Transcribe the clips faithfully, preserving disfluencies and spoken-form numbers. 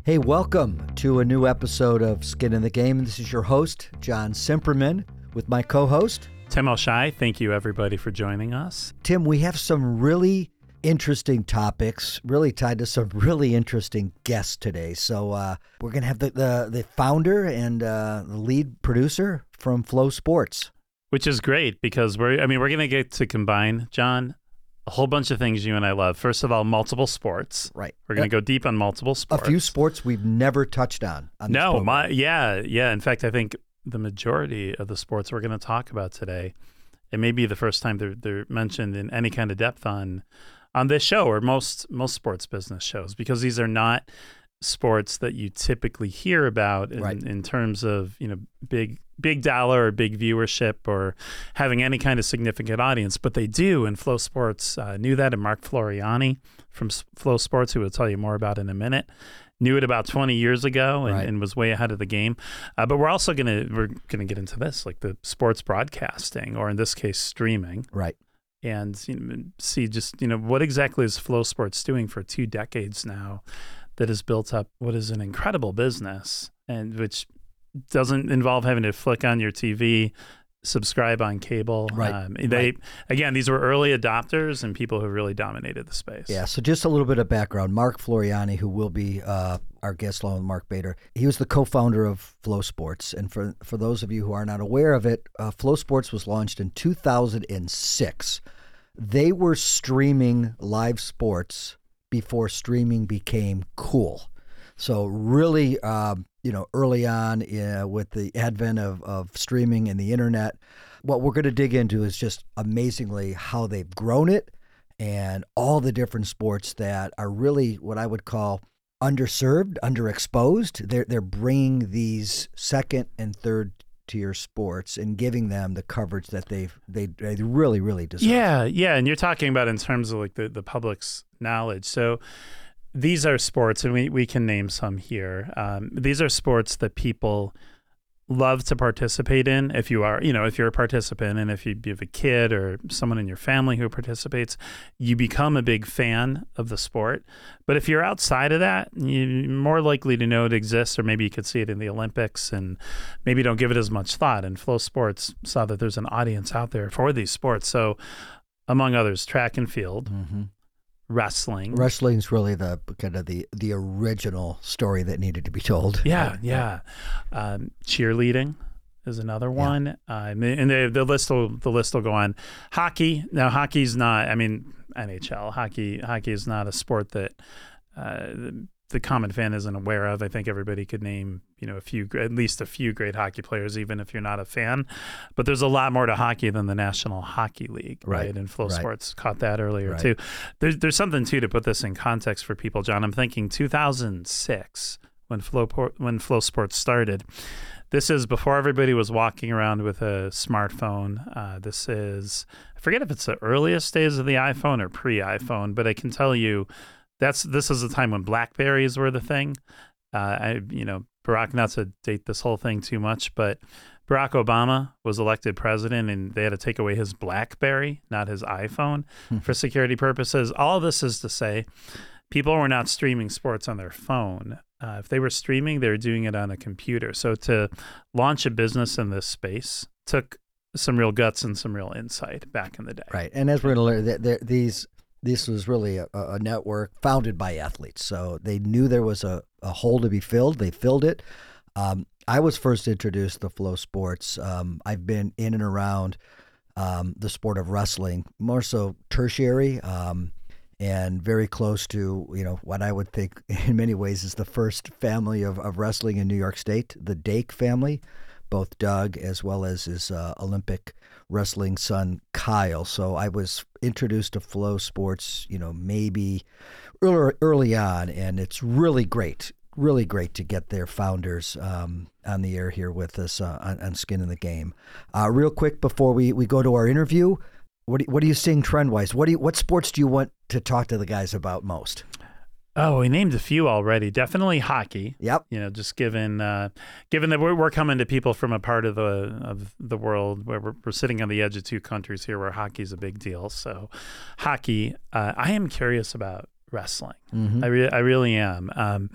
Hey, welcome to a new episode of Skin in the Game. This is your host, John Simperman, with my co-host, Tim O'Shea. Thank you, everybody, for joining us. Tim, we have some really interesting topics, really tied to some really interesting guests today. So uh, we're going to have the, the, the founder and uh, the lead producer from Flow Sports. Which is great because we're, I mean, we're going to get to combine, John, a whole bunch of things you and I love. First of all, multiple sports. Right. We're going to go deep on multiple sports. A few sports we've never touched on. on this no, program. my yeah, yeah. In fact, I think the majority of the sports we're going to talk about today, it may be the first time they're, they're mentioned in any kind of depth on on this show or most most sports business shows, because these are not sports that you typically hear about in, right. in terms of, you know, big big dollar or big viewership or having any kind of significant audience, but they do. And Flow Sports uh, knew that, and Mark Floriani from S- Flow Sports, who we'll tell you more about in a minute, knew it about twenty years ago and, right. and was way ahead of the game. Uh, but we're also gonna we're gonna get into this, like the sports broadcasting, or in this case, streaming, right? And you know, see just you know what exactly is Flow Sports doing for two decades now, that has built up what is an incredible business, and which doesn't involve having to flick on your T V, subscribe on cable. Right. Um, they right. Again, these were early adopters and people who really dominated the space. Yeah. So just a little bit of background. Mark Floriani, who will be uh, our guest along with Mark Bader, he was the co-founder of Flow Sports. And for, for those of you who are not aware of it, uh, Flow Sports was launched in two thousand six. They were streaming live sports before streaming became cool. So really, uh, you know, early on uh, with the advent of, of streaming and the internet, what we're going to dig into is just amazingly how they've grown it and all the different sports that are really what I would call underserved, underexposed. They're, they're bringing these second and third tier sports and giving them the coverage that they they they really really deserve. Yeah, yeah, and you're talking about in terms of like the, the public's knowledge. So these are sports, and we, we can name some here. Um, these are sports that people love to participate in. If you are, you know, if you're a participant, and if you have a kid or someone in your family who participates, you become a big fan of the sport. But if you're outside of that, you're more likely to know it exists, or maybe you could see it in the Olympics and maybe don't give it as much thought. And Flow Sports saw that there's an audience out there for these sports. So among others, track and field, Mm-hmm. wrestling. Wrestling's really the kind of the, the original story that needed to be told. Yeah, yeah. Um, cheerleading is another one, yeah. um, and the, the list will the list will go on. Hockey. Now, hockey's not. I mean, N H L hockey. Hockey is not a sport that uh, the, the common fan isn't aware of. I think everybody could name, you know, a few, at least a few great hockey players, even if you're not a fan. But there's a lot more to hockey than the National Hockey League, right? right? And Flow right. Sports caught that earlier right. too. There's there's something too to put this in context for people, John. I'm thinking two thousand six when Flow when Flow Sports started. This is before everybody was walking around with a smartphone. Uh, this is, I forget if it's the earliest days of the iPhone or pre-iPhone, but I can tell you that's this is a time when BlackBerries were the thing. Uh, I, you know, Barack, not to date this whole thing too much, but Barack Obama was elected president, and they had to take away his BlackBerry, not his iPhone, for security purposes. All this is to say, people were not streaming sports on their phone. Uh, if they were streaming, they were doing it on a computer. So to launch a business in this space took some real guts and some real insight back in the day. Right. And as we're going to learn, th- these this was really a, a network founded by athletes. So they knew there was a, a hole to be filled. They filled it. Um, I was first introduced to Flow Sports. Um, I've been in and around um, the sport of wrestling, more so tertiary, um, and very close to, you know, what I would think in many ways is the first family of, of wrestling in New York State, the Dake family, both Doug as well as his uh, Olympic wrestling son, Kyle. So I was introduced to Flow Sports, you know, maybe early, early on, and it's really great, really great to get their founders um, on the air here with us uh, on, on Skin in the Game. Uh, real quick before we, we go to our interview, what do, what are you seeing trend-wise? What do you, what sports do you want to talk to the guys about most? Oh, we named a few already. Definitely hockey. Yep. You know, just given uh, given that we're, we're coming to people from a part of the of the world where we're, we're sitting on the edge of two countries here where hockey's a big deal. So hockey, uh, I am curious about wrestling. Mm-hmm. I, re- I really am. Um,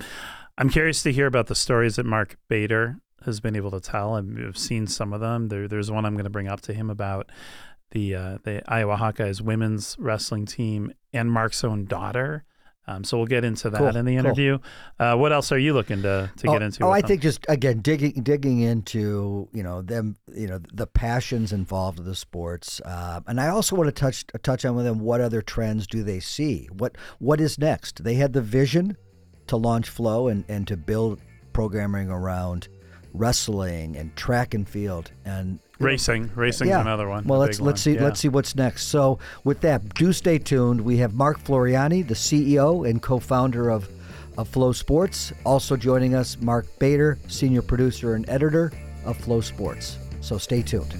I'm curious to hear about the stories that Mark Bader has been able to tell. I've seen some of them. There, there's one I'm going to bring up to him about the uh, the Iowa Hawkeyes women's wrestling team and Mark's own daughter. Um, so we'll get into that Cool, in the cool. interview. Uh, what else are you looking to to oh, get into? Oh, with I them? think just again digging digging into you know them you know the passions involved with the sports, uh, and I also want to touch touch on with them what other trends do they see? What what is next? They had the vision to launch Flow and and to build programming around wrestling and track and field and Racing, racing's yeah. another one. Well, a let's big let's one. see Yeah. let's see what's next. So with that, do stay tuned. We have Mark Floriani, the C E O and co-founder of, of Flow Sports. Also joining us, Mark Bader, senior producer and editor of Flow Sports. So stay tuned.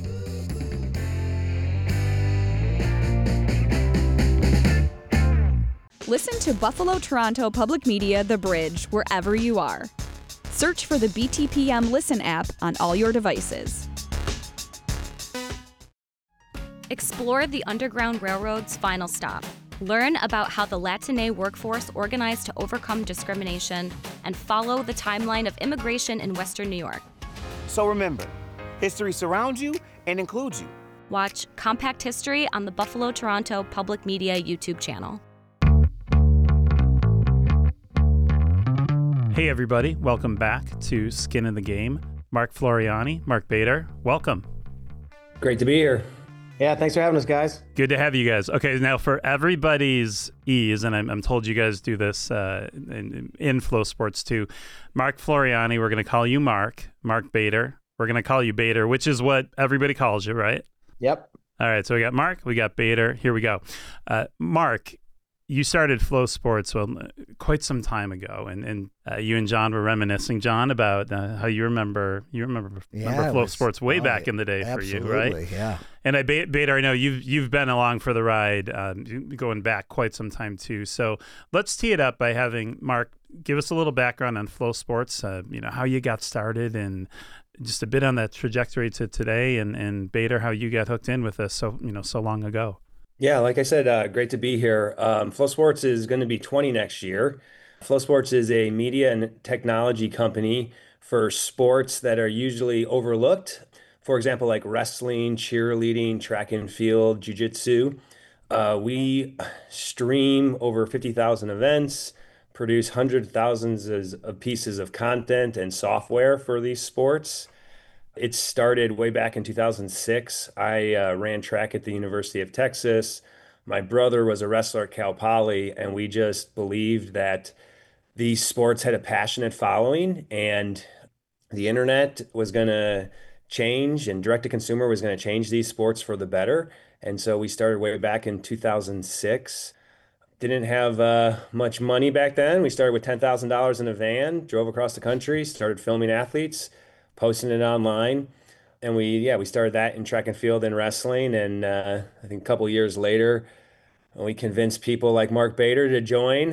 Listen to Buffalo Toronto Public Media The Bridge wherever you are. Search for the B T P M Listen app on all your devices. Explore the Underground Railroad's final stop. Learn about how the Latine workforce organized to overcome discrimination and follow the timeline of immigration in Western New York. So remember, history surrounds you and includes you. Watch Compact History on the Buffalo Toronto Public Media YouTube channel. Hey everybody, welcome back to Skin in the Game. Mark Floriani, Mark Bader, welcome. Great to be here. Yeah, thanks for having us, guys. Good to have you guys. Okay, now for everybody's ease, and I'm, I'm told you guys do this uh, in, in Flow Sports too. Mark Floriani, we're going to call you Mark. Mark Bader, we're going to call you Bader, which is what everybody calls you, right? Yep. All right, so we got Mark, we got Bader. Here we go. Uh, Mark, you started Flow Sports well quite some time ago, and, and uh, you and John were reminiscing, John, about uh, how you remember you remember, Yeah, remember it Flow was- Sports way oh, back in the day for you, absolutely, right? yeah. And I, Ba- Bader, I know you've you've been along for the ride, um, going back quite some time too. So let's tee it up by having Mark give us a little background on Flow Sports. Uh, you know how you got started, and just a bit on that trajectory to today. And and Bader, how you got hooked in with this so you know so long ago. Yeah, like I said, uh, great to be here. Um, Flow Sports is going to be twenty next year. Flow Sports is a media and technology company for sports that are usually overlooked. For example, like wrestling, cheerleading, track and field, jiu-jitsu. Uh, we stream over fifty thousand events, produce hundreds of thousands of pieces of content and software for these sports. It started way back in two thousand six. I uh, ran track at the University of Texas. My brother was a wrestler at Cal Poly, and we just believed that these sports had a passionate following, and the internet was going to change, and direct-to-consumer was going to change these sports for the better. And so we started way back in two thousand six. Didn't have uh, much money back then. We started with ten thousand dollars in a van, drove across the country, started filming athletes, posting it online. And we, yeah, we started that in track and field and wrestling. And uh, I think a couple years later, we convinced people like Mark Bader to join.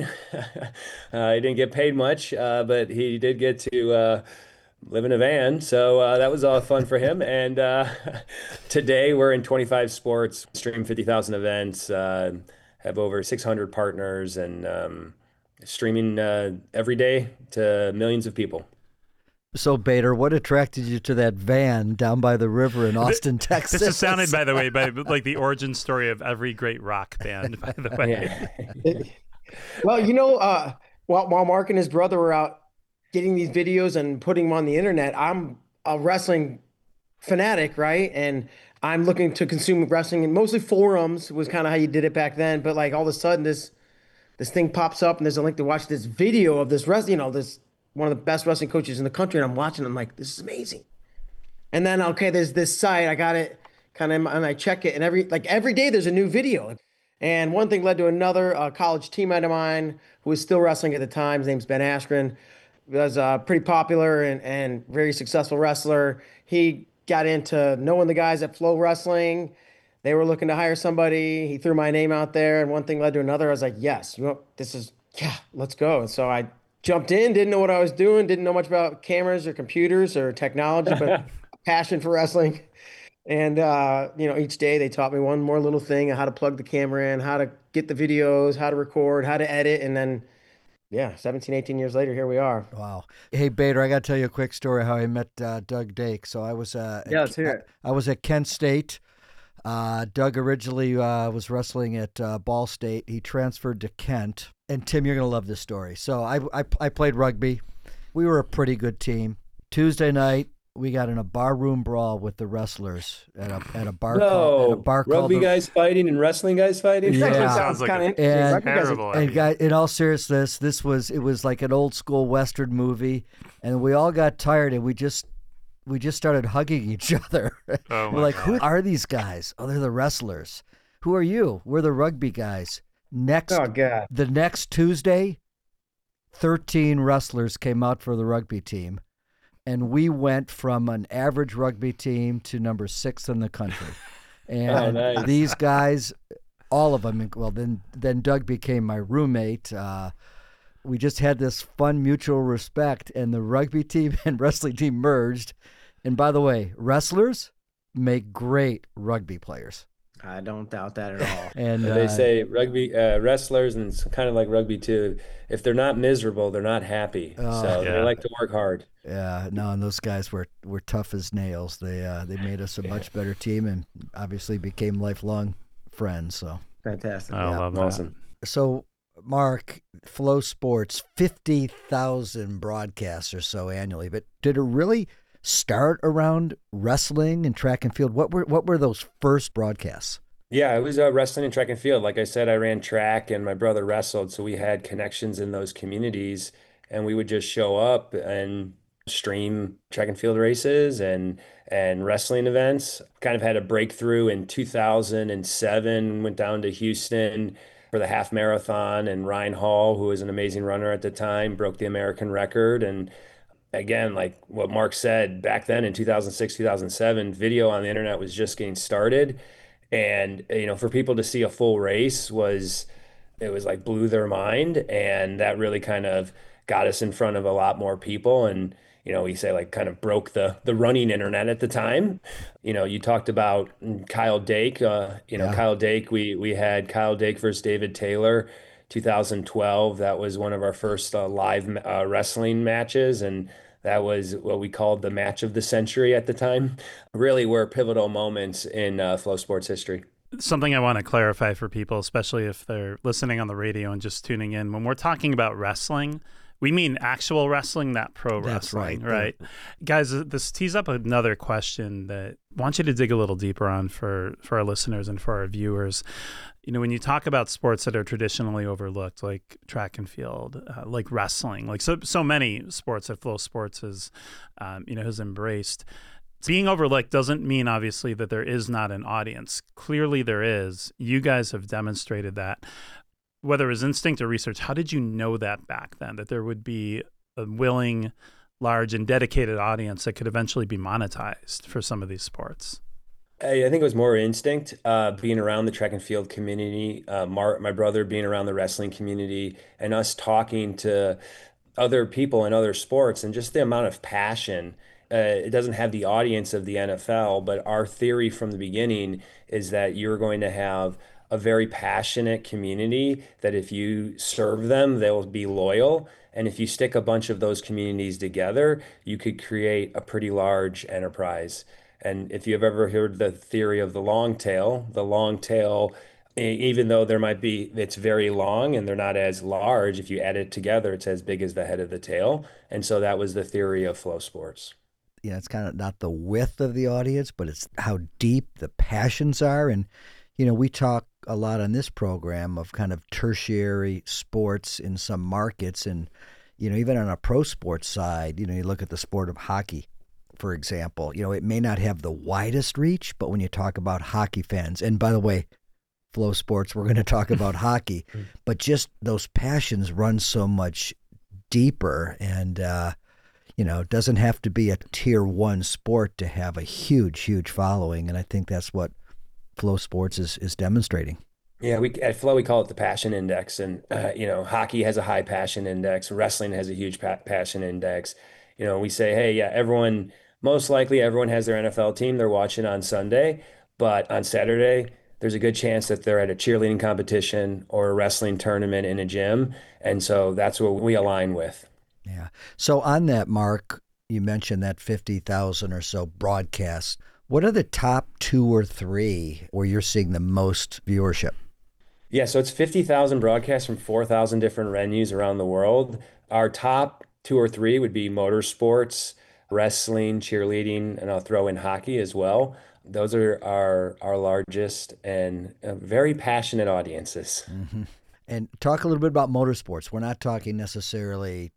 uh, he didn't get paid much, uh, but he did get to uh, live in a van. So uh, that was all fun for him. And uh, today we're in twenty-five sports, stream fifty thousand events, uh, have over six hundred partners, and um, streaming uh, every day to millions of people. So Bader, what attracted you to that van down by the river in Austin, Texas? This is sounded, by the way, by like the origin story of every great rock band. By the way, Yeah. Well, you know, uh, while, while Mark and his brother were out getting these videos and putting them on the internet, I'm a wrestling fanatic, right? And I'm looking to consume wrestling, and mostly forums was kind of how you did it back then. But like all of a sudden, this this thing pops up, and there's a link to watch this video of this wrestling, you know, this one of the best wrestling coaches in the country, and I'm watching. I'm like, this is amazing. And then okay, there's this site. I got it, kind of, and I check it, and every like every day there's a new video. And one thing led to another. A college teammate of mine who was still wrestling at the time, his name's Ben Askren, was uh, pretty popular and, and very successful wrestler. He got into knowing the guys at Flow Wrestling. They were looking to hire somebody. He threw my name out there, and one thing led to another. I was like, yes, you know, this is, yeah, let's go. And so I jumped in, didn't know what I was doing, didn't know much about cameras or computers or technology, but passion for wrestling. And, uh, you know, each day they taught me one more little thing, how to plug the camera in, how to get the videos, how to record, how to edit. And then yeah, seventeen, eighteen years later, here we are. Wow. Hey, Bader, I got to tell you a quick story how I met uh, Doug Dake. So I was uh, Yeah, at, let's hear it. I, I was at Kent State. Uh, Doug originally uh, was wrestling at uh, Ball State. He transferred to Kent. And Tim, you're going to love this story. So I, I, I played rugby. We were a pretty good team. Tuesday night, we got in a barroom brawl with the wrestlers at a at a bar. No, called, at a bar rugby called the, guys fighting and wrestling guys fighting. Yeah. Actually Sounds like kinda a interesting. and- Rugby guys are- terrible And idea. guy, in all seriousness, this was it was like an old school Western movie, and we all got tired, and we just we just started hugging each other. Oh We're my like, God. who are these guys? Oh, they're the wrestlers. Who are you? We're the rugby guys. Next, Oh, God. the next Tuesday, thirteen wrestlers came out for the rugby team, and we went from an average rugby team to number six in the country. And nice. these guys, all of them, well, then then Doug became my roommate. Uh, we just had this fun mutual respect, and the rugby team and wrestling team merged. And by the way, wrestlers make great rugby players. I don't doubt that at all. And They uh, say rugby uh, wrestlers, and it's kind of like rugby too. If they're not miserable, they're not happy. Oh, so yeah. they like to work hard. yeah, no, and those guys were, were tough as nails. They uh, they made us a much better team, and obviously became lifelong friends. So Fantastic. I love that. Awesome. so Mark, Flow Sports, fifty thousand broadcasts or so annually, but did it really start around wrestling and track and field? What were what were those first broadcasts? Yeah, it was uh, wrestling and track and field. Like I said, I ran track and my brother wrestled, so we had connections in those communities, and we would just show up and stream track and field races and and wrestling events. Kind of had a breakthrough in two thousand seven, went down to Houston for the half marathon, and Ryan Hall, who was an amazing runner at the time, broke the American record. And again, like what Mark said, back then in two thousand six, two thousand seven, video on the internet was just getting started. And, you know, for people to see a full race was, it was like blew their mind. And that really kind of got us in front of a lot more people. And, you know, we say like kind of broke the the running internet at the time. You know, you talked about Kyle Dake, uh, you know, Yeah. Kyle Dake, we, we had Kyle Dake versus David Taylor, two thousand twelve. That was one of our first uh, live uh, wrestling matches. And that was what we called the match of the century at the time. Really were pivotal moments in uh, Flow Sports history. Something I want to clarify for people, especially if they're listening on the radio and just tuning in. When we're talking about wrestling, we mean actual wrestling, not pro That's wrestling, right. right? Guys, this tees up another question that I want you to dig a little deeper on for, for our listeners and for our viewers. You know, when you talk about sports that are traditionally overlooked, like track and field, uh, like wrestling, like so so many sports that Flow Sports has, um, you know, has embraced. Being overlooked doesn't mean, obviously, that there is not an audience. Clearly there is. You guys have demonstrated that. Whether it was instinct or research, how did you know that back then, that there would be a willing, large, and dedicated audience that could eventually be monetized for some of these sports? I I think it was more instinct, uh, being around the track and field community, uh, Mar- my brother being around the wrestling community, and us talking to other people in other sports, and just the amount of passion. Uh, it doesn't have the audience of the N F L, but our theory from the beginning is that you're going to have a very passionate community that if you serve them, they'll be loyal. And if you stick a bunch of those communities together, you could create a pretty large enterprise. And if you've ever heard the theory of the long tail, the long tail, e- even though there might be, it's very long and they're not as large, if you add it together, it's as big as the head of the tail. And so that was the theory of Flow Sports. You know, it's kind of not the width of the audience, but it's how deep the passions are. And, you know, we talk a lot on this program of kind of tertiary sports in some markets. And, you know, even on a pro sports side, you know, you look at the sport of hockey, for example, you know, it may not have the widest reach, but when you talk about hockey fans, and by the way, Flow Sports, we're going to talk about hockey, but just those passions run so much deeper. And, uh, you know, it doesn't have to be a tier one sport to have a huge, huge following. And I think that's what Flow Sports is, is demonstrating. Yeah, we at Flow we call it the passion index, and uh, you know, hockey has a high passion index, wrestling has a huge pa- passion index. You know, we say, hey, yeah, everyone, most likely everyone has their N F L team they're watching on Sunday, but on Saturday there's a good chance that they're at a cheerleading competition or a wrestling tournament in a gym. And so that's what we align with. Yeah. So on that, Mark, you mentioned that fifty thousand or so broadcasts. What are the top two or three where you're seeing the most viewership? Yeah, so it's fifty thousand broadcasts from four thousand different venues around the world. Our top two or three would be motorsports, wrestling, cheerleading, and I'll throw in hockey as well. Those are our, our largest and uh, very passionate audiences. Mm-hmm. And talk a little bit about motorsports. We're not talking necessarily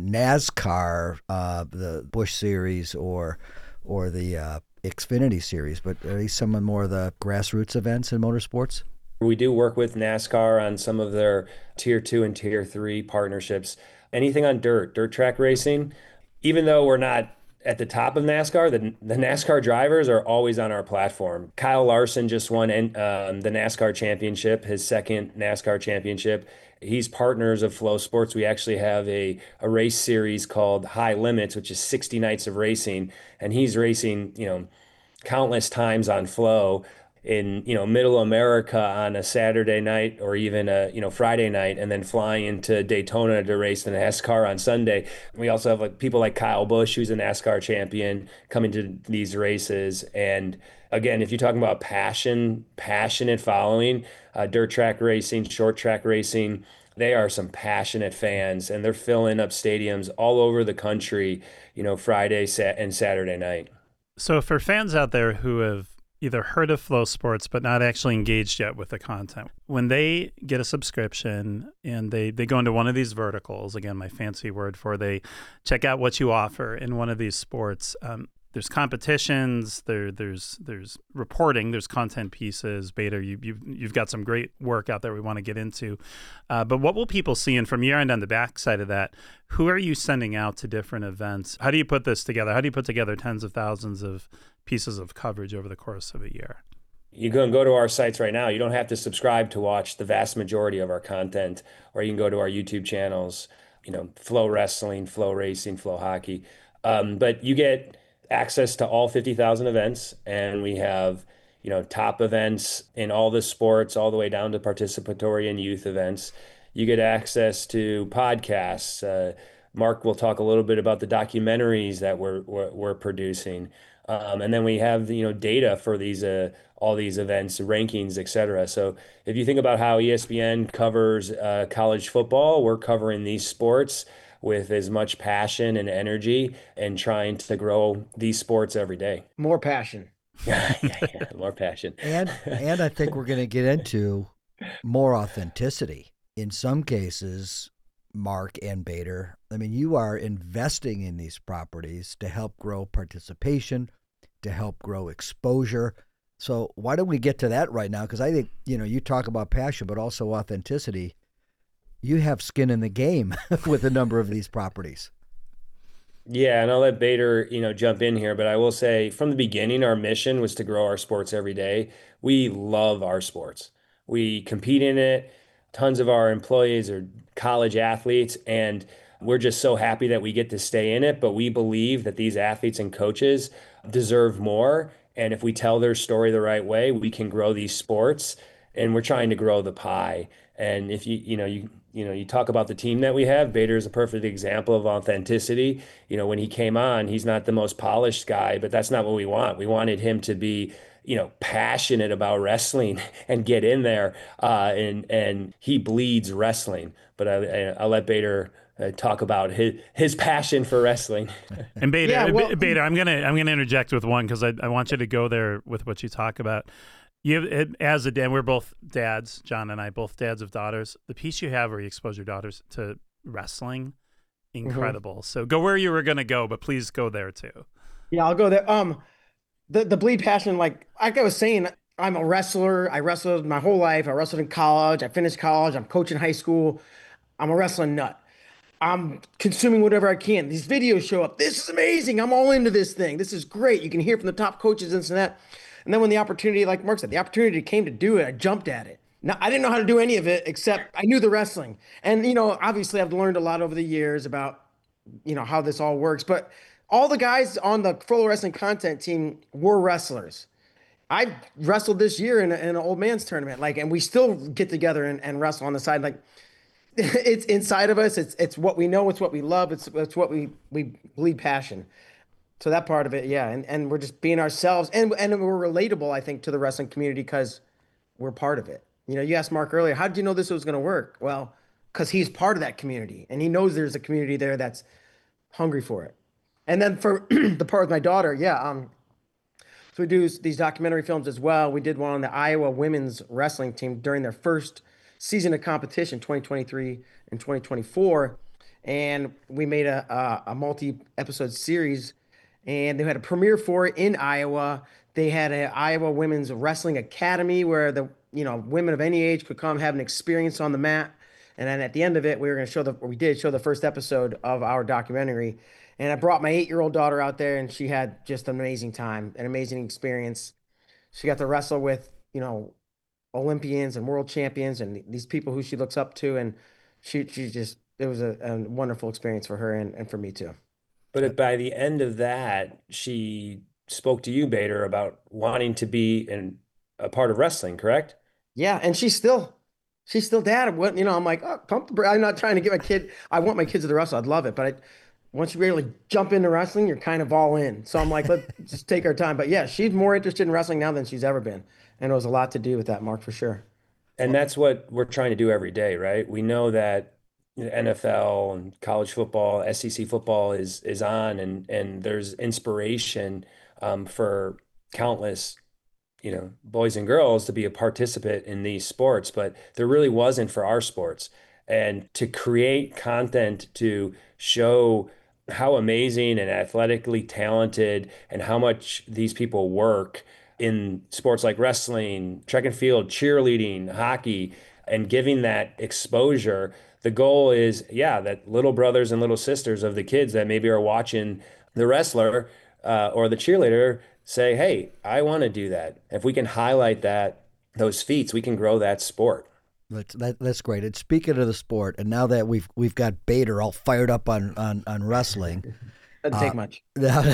NASCAR, uh, the Busch Series or or the uh, Xfinity Series, but are these some of more of the grassroots events in motorsports? We do work with NASCAR on some of their tier two and tier three partnerships. Anything on dirt, dirt track racing, even though we're not at the top of NASCAR, the, the NASCAR drivers are always on our platform. Kyle Larson just won um, the NASCAR championship, his second NASCAR championship. He's partners of Flow Sports. We actually have a, a race series called High Limits, which is sixty nights of racing. And he's racing, you know, countless times on Flow in, you know, middle America on a Saturday night or even a, you know, Friday night, and then flying into Daytona to race the NASCAR on Sunday. We also have like people like Kyle Busch, who's a NASCAR champion, coming to these races. And again, if you're talking about passion, passionate following, uh, dirt track racing, short track racing, they are some passionate fans, and they're filling up stadiums all over the country, you know, Friday and Saturday night. So for fans out there who have either heard of Flow Sports but not actually engaged yet with the content, when they get a subscription and they, they go into one of these verticals, again, my fancy word for they check out what you offer in one of these sports, um, there's competitions, there there's there's reporting, there's content pieces. Bader, you, you've, you've got some great work out there we want to get into. Uh, but what will people see? And from your end on the backside of that, who are you sending out to different events? How do you put this together? How do you put together tens of thousands of pieces of coverage over the course of a year? You can go to our sites right now. You don't have to subscribe to watch the vast majority of our content, or you can go to our YouTube channels, you know, Flow Wrestling, Flow Racing, Flow Hockey. Um, but you get access to all fifty thousand events, and we have, you know, top events in all the sports, all the way down to participatory and youth events. You get access to podcasts. Uh, Mark will talk a little bit about the documentaries that we're we're, we're producing, um, and then we have, you know, data for these uh, all these events, rankings, et cetera. So if you think about how E S P N covers uh, college football, we're covering these sports with as much passion and energy and trying to grow these sports every day. More passion. yeah, yeah, yeah, more passion. And and I think we're going to get into more authenticity. In some cases, Mark and Bader, I mean, you are investing in these properties to help grow participation, to help grow exposure. So why don't we get to that right now? Because I think, you know, you talk about passion, but also authenticity. You have skin in the game with a number of these properties. Yeah, and I'll let Bader, you know, jump in here, but I will say from the beginning, our mission was to grow our sports every day. We love our sports. We compete in it. Tons of our employees are college athletes, and we're just so happy that we get to stay in it. But we believe that these athletes and coaches deserve more. And if we tell their story the right way, we can grow these sports, and we're trying to grow the pie. And if you, you know, you, you know, you talk about the team that we have, Bader is a perfect example of authenticity. You know, when he came on, he's not the most polished guy, but that's not what we want. We wanted him to be, you know, passionate about wrestling and get in there. Uh, and, and he bleeds wrestling, but I, I'll let Bader uh, talk about his, his passion for wrestling. And Bader, Yeah, well, Bader, I'm going to, I'm going to interject with one, cause I, I want you to go there with what you talk about. You, as a dad, we're both dads, John and I, both dads of daughters. The piece you have where you expose your daughters to wrestling, incredible. Mm-hmm. So go where you were going to go, but please go there too. Yeah, I'll go there. Um, the the bleed passion, like like I was saying, I'm a wrestler. I wrestled my whole life. I wrestled in college. I finished college. I'm coaching high school. I'm a wrestling nut. I'm consuming whatever I can. These videos show up. This is amazing. I'm all into this thing. This is great. You can hear from the top coaches and that. And then when the opportunity, like Mark said, the opportunity came to do it, I jumped at it. Now, I didn't know how to do any of it except I knew the wrestling. And, you know, obviously I've learned a lot over the years about, you know, how this all works. But all the guys on the Flow Wrestling content team were wrestlers. I wrestled this year in, a, in an old man's tournament, like, and we still get together and, and wrestle on the side. Like, it's inside of us. It's it's what we know. It's what we love. It's it's what we we bleed passion. So that part of it, yeah, and and we're just being ourselves, and and we're relatable, I think, to the wrestling community because we're part of it. You know, you asked Mark earlier, how did you know this was going to work? Well, because he's part of that community, and he knows there's a community there that's hungry for it. And then for the part with my daughter, yeah, um, so we do these documentary films as well. We did one on the Iowa women's wrestling team during their first season of competition, twenty twenty-three and twenty twenty-four, and we made a a, a multi-episode series, and they had a premiere for it in Iowa. They had an Iowa Women's Wrestling Academy where the you know women of any age could come have an experience on the mat. And then at the end of it, we were going to show the, or we did show the first episode of our documentary. And I brought my eight-year-old daughter out there, and she had just an amazing time, an amazing experience. She got to wrestle with, you know, Olympians and world champions and these people who she looks up to. And she, she just, it was a, a wonderful experience for her and, and for me too. But by the end of that, she spoke to you, Bader, about wanting to be in a part of wrestling, correct? Yeah, and she's still, she's still dad. What you know, I'm like, oh, pump the brakes. I'm not trying to get my kid. I want my kids to wrestle. I'd love it, but I, once you really jump into wrestling, you're kind of all in. So I'm like, let's just take our time. But yeah, she's more interested in wrestling now than she's ever been, and it was a lot to do with that, Mark, for sure. And that's what we're trying to do every day, right? We know that N F L and college football, S E C football is is on, and and there's inspiration um, for countless, you know, boys and girls to be a participant in these sports, but there really wasn't for our sports. And to create content to show how amazing and athletically talented and how much these people work in sports like wrestling, track and field, cheerleading, hockey, and giving that exposure. The goal is, yeah, that little brothers and little sisters of the kids that maybe are watching the wrestler uh, or the cheerleader say, hey, I want to do that. If we can highlight that, those feats, we can grow that sport. That's, that, that's great. And speaking of the sport, and now that we've we've got Bader all fired up on on, on wrestling, doesn't take uh, much.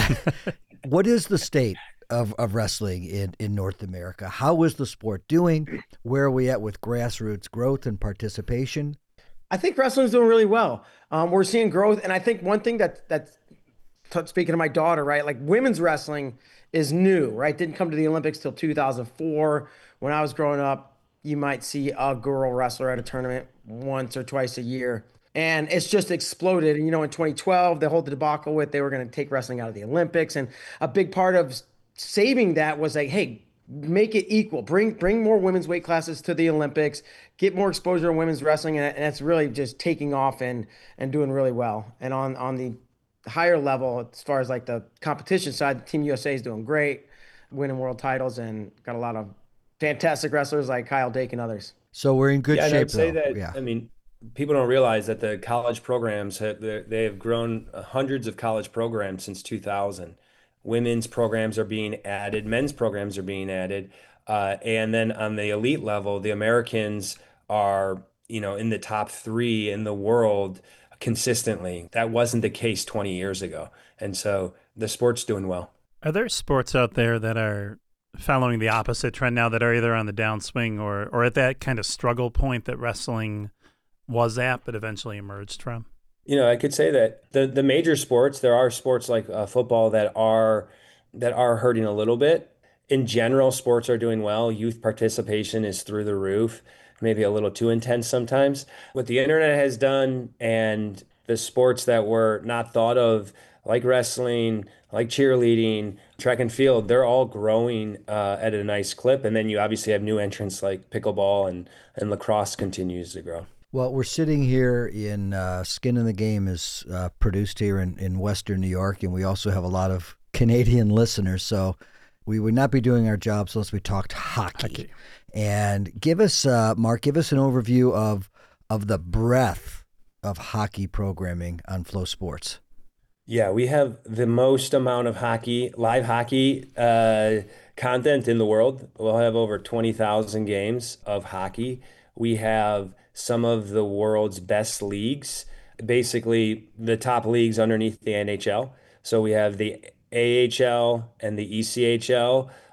What is the state of, of wrestling in, in North America? How is the sport doing? Where are we at with grassroots growth and participation? I think wrestling's doing really well. Um, we're seeing growth, and I think one thing that that's speaking to my daughter, right? Like women's wrestling is new, right? Didn't come to the Olympics till two thousand four. When I was growing up, you might see a girl wrestler at a tournament once or twice a year. And it's just exploded. And, you know, in twenty twelve, the whole debacle with they were going to take wrestling out of the Olympics. And a big part of saving that was like, hey, make it equal. Bring bring more women's weight classes to the Olympics. Get more exposure in women's wrestling. And, and it's really just taking off and and doing really well. And on, on the higher level, as far as like the competition side, Team U S A is doing great, winning world titles, and got a lot of fantastic wrestlers like Kyle Dake and others. So we're in good yeah, shape. I'd say though. that, yeah. I mean, people don't realize that the college programs, have, they have grown hundreds of college programs since two thousand. Women's programs are being added. Men's programs are being added. Uh, and then on the elite level, the Americans are, you know, in the top three in the world consistently. That wasn't the case twenty years ago. And so the sport's doing well. Are there sports out there that are following the opposite trend now, that are either on the downswing or or at that kind of struggle point that wrestling was at but eventually emerged from? You know, I could say that the the major sports, there are sports like uh, football that are that are hurting a little bit. In general, sports are doing well. Youth participation is through the roof, maybe a little too intense sometimes. What the internet has done, and the sports that were not thought of, like wrestling, like cheerleading, track and field, they're all growing uh, at a nice clip. And then you obviously have new entrants like pickleball, and, and lacrosse continues to grow. Well, we're sitting here in uh, Skin in the Game is uh, produced here in, in Western New York, and we also have a lot of Canadian listeners. So we would not be doing our jobs unless we talked hockey. hockey. And give us, uh, Mark, give us an overview of of the breadth of hockey programming on Flow Sports. Yeah, we have the most amount of hockey, live hockey uh, content in the world. We'll have over twenty thousand games of hockey. We have some of the world's best leagues, basically the top leagues underneath the N H L. So we have the A H L and the E C H L.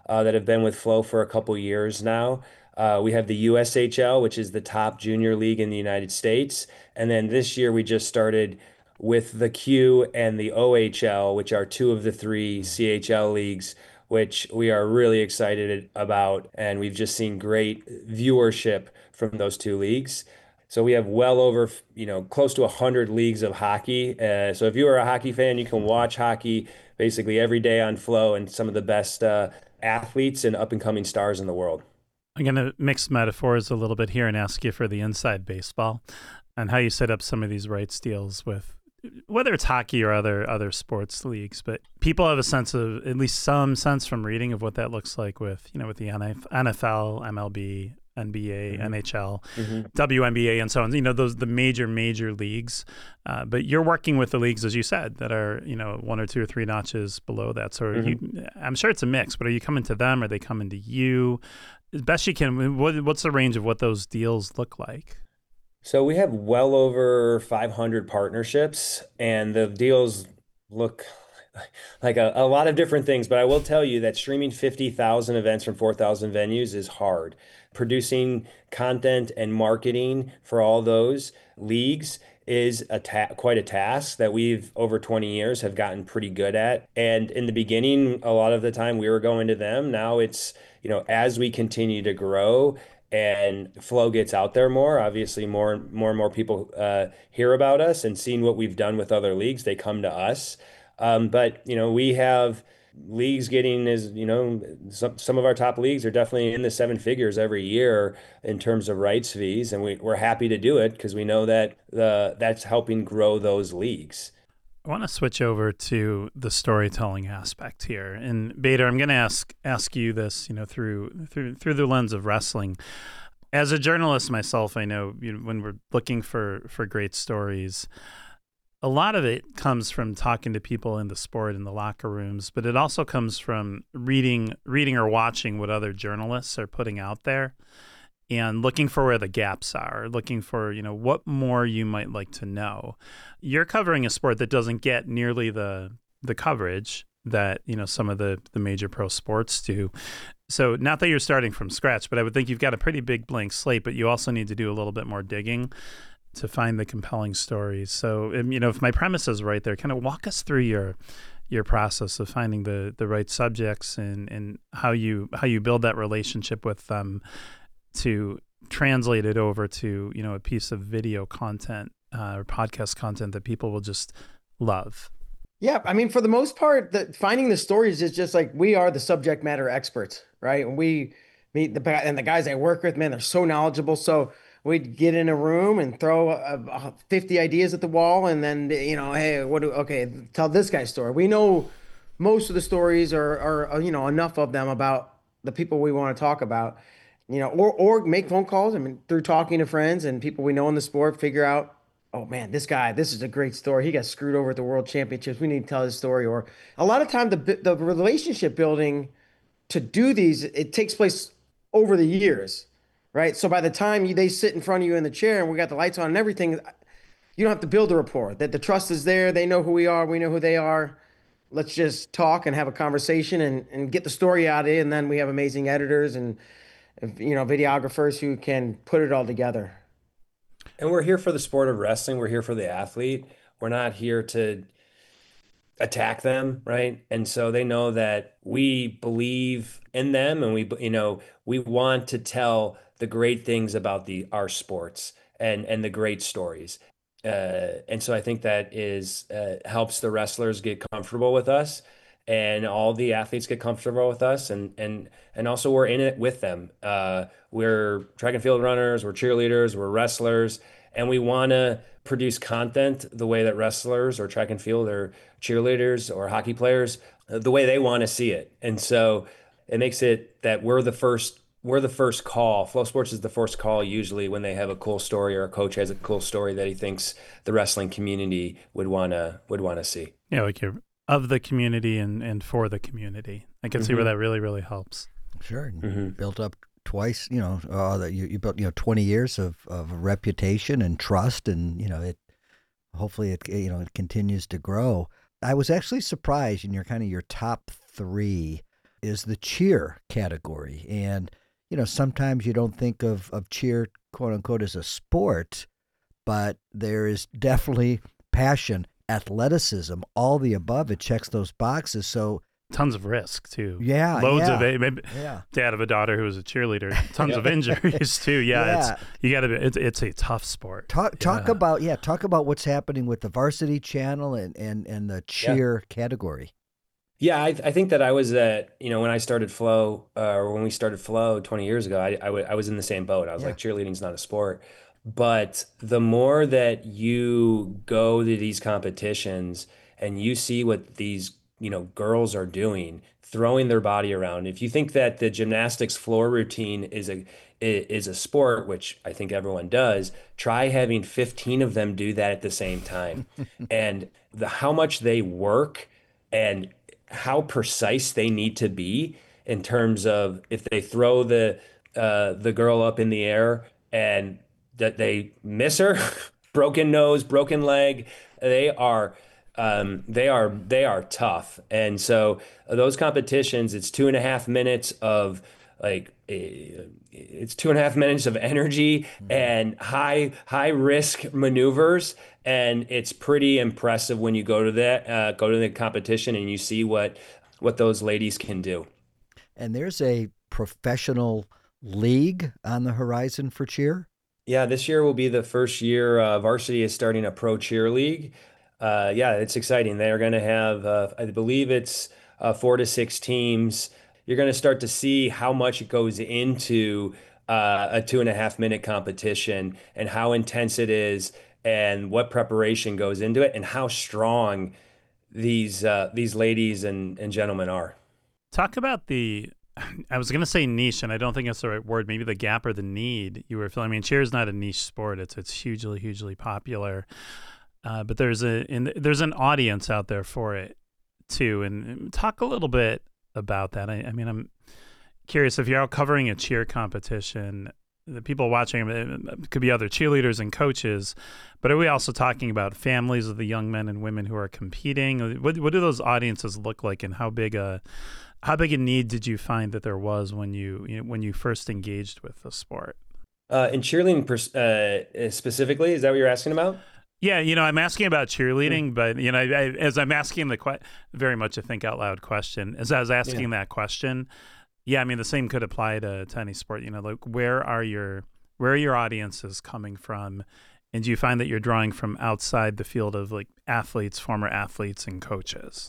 uh, that have been with Flow for a couple years now. Uh, we have the U S H L, which is the top junior league in the United States. And then this year we just started with the Q and the O H L, which are two of the three C H L leagues, which we are really excited about. And we've just seen great viewership from those two leagues. So we have well over, you know, close to one hundred leagues of hockey. Uh, so if you are a hockey fan, you can watch hockey basically every day on Flow and some of the best uh, athletes and up-and-coming stars in the world. I'm going to mix metaphors a little bit here and ask you for the inside baseball and how you set up some of these rights deals with whether it's hockey or other other sports leagues. But people have a sense of, at least some sense from reading, of what that looks like with, you know, with the N F L, M L B, N B A, mm-hmm. N H L, mm-hmm. W N B A, and so on. You know, those the major, major leagues. Uh, but you're working with the leagues, as you said, that are, you know, one or two or three notches below that. So mm-hmm. you, I'm sure it's a mix, but are you coming to them? Are they coming to you? As best you can, what, what's the range of what those deals look like? So we have well over five hundred partnerships, and the deals look like a, a lot of different things. But I will tell you that streaming fifty thousand events from four thousand venues is hard. Producing content and marketing for all those leagues is a ta- quite a task that we've, over twenty years, have gotten pretty good at. And in the beginning, a lot of the time we were going to them. Now it's, you know, as we continue to grow and Flow gets out there more, obviously more, more and more people uh, hear about us, and seeing what we've done with other leagues, they come to us. Um, but, you know, we have leagues getting, as you know, some, some of our top leagues are definitely in the seven figures every year in terms of rights fees. And we, we're happy to do it because we know that the, that's helping grow those leagues. I want to switch over to the storytelling aspect here. And Bader, I'm going to ask ask you this, you know, through through through the lens of wrestling. As a journalist myself, I know, you know, when we're looking for for great stories, a lot of it comes from talking to people in the sport in the locker rooms, but it also comes from reading reading or watching what other journalists are putting out there and looking for where the gaps are, looking for, you know, what more you might like to know. You're covering a sport that doesn't get nearly the the coverage that, you know, some of the, the major pro sports do. So not that you're starting from scratch, but I would think you've got a pretty big blank slate, but you also need to do a little bit more digging to find the compelling stories. So, you know, if my premise is right there, kind of walk us through your your process of finding the the right subjects and, and how you how you build that relationship with them to translate it over to, you know, a piece of video content uh, or podcast content that people will just love. Yeah, I mean, for the most part, the, finding the stories is just like, we are the subject matter experts, right? And we meet the and the guys I work with, man, they're so knowledgeable. So we'd get in a room and throw uh, fifty ideas at the wall, and then, you know, hey, what do okay, tell this guy's story. We know most of the stories are are you know, enough of them about the people we want to talk about. You know, or or make phone calls. I mean, through talking to friends and people we know in the sport, figure out, oh man, this guy, this is a great story. He got screwed over at the World Championships. We need to tell his story. Or a lot of time, the the relationship building to do these, it takes place over the years, right? So by the time you, they sit in front of you in the chair and we got the lights on and everything, you don't have to build a rapport. That the trust is there. They know who we are. We know who they are. Let's just talk and have a conversation and and get the story out of it. And then we have amazing editors and, you know, videographers who can put it all together. And we're here for the sport of wrestling. We're here for the athlete. We're not here to attack them, right? And so they know that we believe in them, and we, you know, we want to tell the great things about the our sports and and the great stories. Uh, and so I think that is uh, helps the wrestlers get comfortable with us, and all the athletes get comfortable with us, and and and also we're in it with them. Uh, we're track and field runners, we're cheerleaders, we're wrestlers, and we want to produce content the way that wrestlers or track and field or cheerleaders or hockey players, the way they want to see it. And so it makes it that we're the first we're the first call. Flow Sports is the first call usually when they have a cool story or a coach has a cool story that he thinks the wrestling community would wanna would want to see. Yeah, like you're of the community and, and for the community. I can mm-hmm. see where that really, really helps. Sure. Mm-hmm. Built up twice, you know, uh, that you, you built, you know, twenty years of, of reputation and trust, and, you know, it, hopefully it, you know, it continues to grow. I was actually surprised in your kind of your top three is the cheer category. And, you know, sometimes you don't think of, of cheer, quote unquote, as a sport, but there is definitely passion, athleticism, all the above. It checks those boxes. So tons of risk too. Yeah, loads yeah, of it. Maybe yeah. Dad of a daughter who was a cheerleader. Tons of injuries too. Yeah, Yeah. it's you got to be. It's, it's a tough sport. Talk talk Yeah. about yeah, talk about what's happening with the varsity channel and and and the cheer category. Yeah, I, I think that I was at, you know, when I started Flow, uh, or when we started Flow twenty years ago, I, I, w- I was in the same boat. I was Yeah. like, cheerleading's not a sport. But the more that you go to these competitions and you see what these, you know, girls are doing, throwing their body around. If you think that the gymnastics floor routine is a i- is a sport, which I think everyone does, try having fifteen of them do that at the same time. And the how much they work and how precise they need to be in terms of if they throw the uh, the girl up in the air and that they miss her, broken nose, broken leg, they are um, they are they are tough. And so uh, those competitions, it's two and a half minutes of like eh, it's two and a half minutes of energy and high high risk maneuvers, and it's pretty impressive when you go to that uh, go to the competition and you see what what those ladies can do. And there's a professional league on the horizon for cheer. Yeah, this year will be the first year uh, varsity is starting a pro cheer league. Uh, yeah, it's exciting. They're going to have, uh, I believe it's uh, four to six teams. You're going to start to see how much it goes into uh, a two and a half minute competition and how intense it is and what preparation goes into it and how strong these uh, these ladies and, and gentlemen are. Talk about the, I was going to say niche, and I don't think that's the right word. Maybe the gap or the need you were feeling. I mean, cheer is not a niche sport. It's it's hugely, hugely popular. Uh, but there's a in, there's an audience out there for it too. And, and talk a little bit about that. I, I mean, I'm curious if you're out covering a cheer competition. The people watching it could be other cheerleaders and coaches, but are we also talking about families of the young men and women who are competing? What what do those audiences look like, and how big a how big a need did you find that there was when you, you know, when you first engaged with the sport? Uh, in cheerleading pers- uh, specifically, is that what you're asking about? Yeah, you know, I'm asking about cheerleading, but you know, I, I, as I'm asking the que- very much a think out loud question, as I was asking Yeah. that question, yeah, I mean, the same could apply to, to any sport. You know, like where are your where are your audiences coming from, and do you find that you're drawing from outside the field of like athletes, former athletes, and coaches?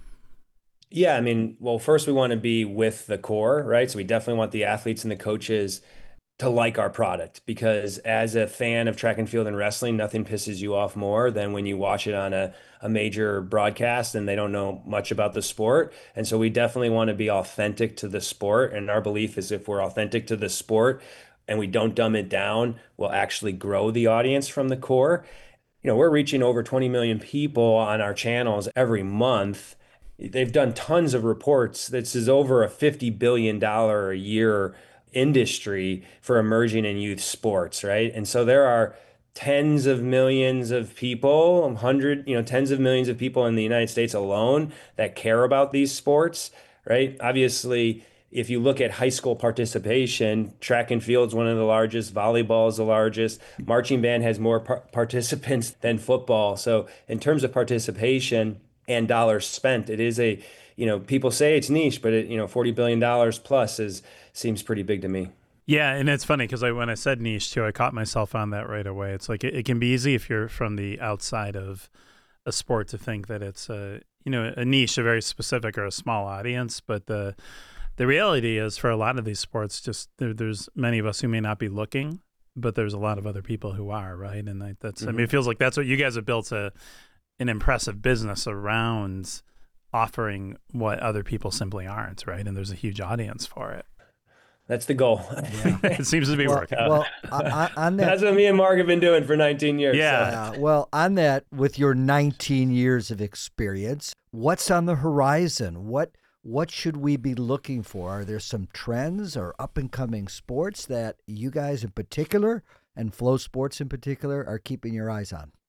Yeah, I mean, well, first we want to be with the core, right? So we definitely want the athletes and the coaches to like our product, because as a fan of track and field and wrestling, nothing pisses you off more than when you watch it on a, a major broadcast and they don't know much about the sport. And so we definitely want to be authentic to the sport. And our belief is if we're authentic to the sport and we don't dumb it down, we'll actually grow the audience from the core. You know, we're reaching over twenty million people on our channels every month. They've done tons of reports. This is over a fifty billion dollars a year industry for emerging and youth sports, right? And so there are tens of millions of people, one hundred, you know, tens of millions of people in the United States alone that care about these sports, right? Obviously, if you look at high school participation, track and field is one of the largest, volleyball is the largest, marching band has more par- participants than football. So in terms of participation and dollars spent, it is a, you know, people say it's niche, but it, you know, forty billion dollars plus is seems pretty big to me. Yeah, and it's funny because I, when I said niche too, I caught myself on that right away. It's like it, it can be easy if you're from the outside of a sport to think that it's a, you know, a niche, a very specific or a small audience. But the the reality is, for a lot of these sports, just there, there's many of us who may not be looking, but there's a lot of other people who are, right? And like that's, mm-hmm. I mean, it feels like that's what you guys have built a an impressive business around, offering what other people simply aren't, right? And there's a huge audience for it. That's the goal. Yeah. It seems to be well, working. Well, on, on that, that's what me and Mark have been doing for nineteen years. Yeah. So. Uh, well, on that, with your nineteen years of experience, what's on the horizon? What what should we be looking for? Are there some trends or up and coming sports that you guys in particular and Flow Sports in particular are keeping your eyes on?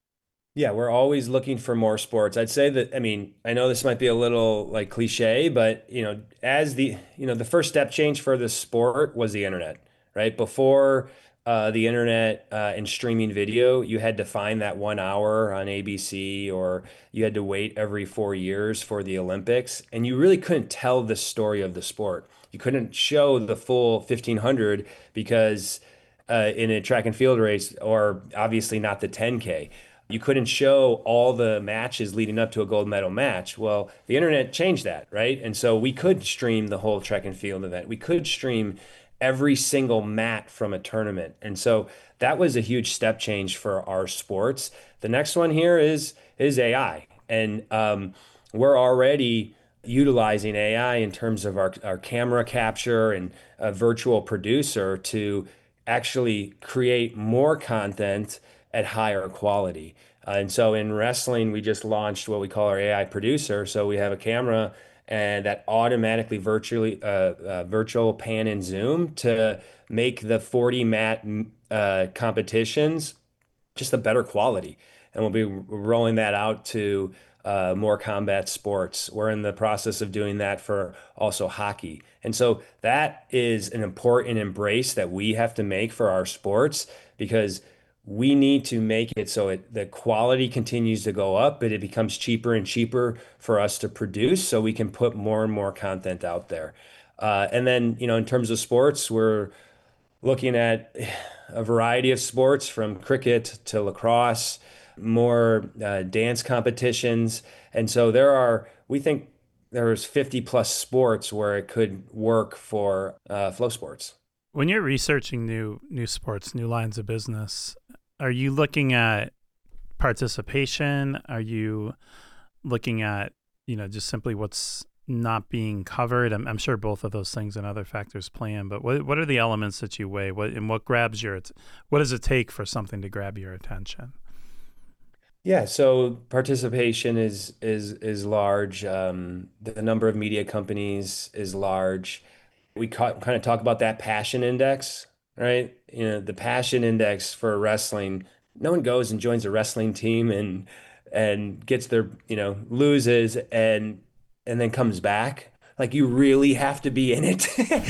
Yeah, we're always looking for more sports. I'd say that, I mean, I know this might be a little like cliche, but you know, as the, you know, the first step change for the sport was the internet, right? Before uh, the internet uh, and streaming video, you had to find that one hour on A B C, or you had to wait every four years for the Olympics, and you really couldn't tell the story of the sport. You couldn't show the full fifteen hundred because uh, in a track and field race, or obviously not the ten K. You couldn't show all the matches leading up to a gold medal match. Well, the internet changed that, right? And so we could stream the whole track and field event. We could stream every single mat from a tournament. And so that was a huge step change for our sports. The next one here is is A I. And um, we're already utilizing A I in terms of our, our camera capture and a virtual producer to actually create more content at higher quality. Uh, and so in wrestling, we just launched what we call our A I producer. So we have a camera and that automatically virtually uh, uh, virtual pan and zoom to make the forty mat uh, competitions just a better quality. And we'll be rolling that out to uh, more combat sports. We're in the process of doing that for also hockey. And so that is an important embrace that we have to make for our sports, because we need to make it so it, the quality continues to go up, but it becomes cheaper and cheaper for us to produce so we can put more and more content out there. Uh, and then, you know, in terms of sports, we're looking at a variety of sports from cricket to lacrosse, more uh, dance competitions. And so there are, we think there's fifty plus sports where it could work for uh, Flow Sports. When you're researching new new sports, new lines of business, are you looking at participation? Are you looking at, you know, just simply what's not being covered? I'm, I'm sure both of those things and other factors play in, but what what are the elements that you weigh? What and what grabs your, what does it take for something to grab your attention? Yeah, so participation is is is large. Um, the number of media companies is large. We ca- kind of talk about that passion index, right? You know, the passion index for wrestling. No one goes and joins a wrestling team and and gets their, you know, loses and and then comes back. Like, you really have to be in it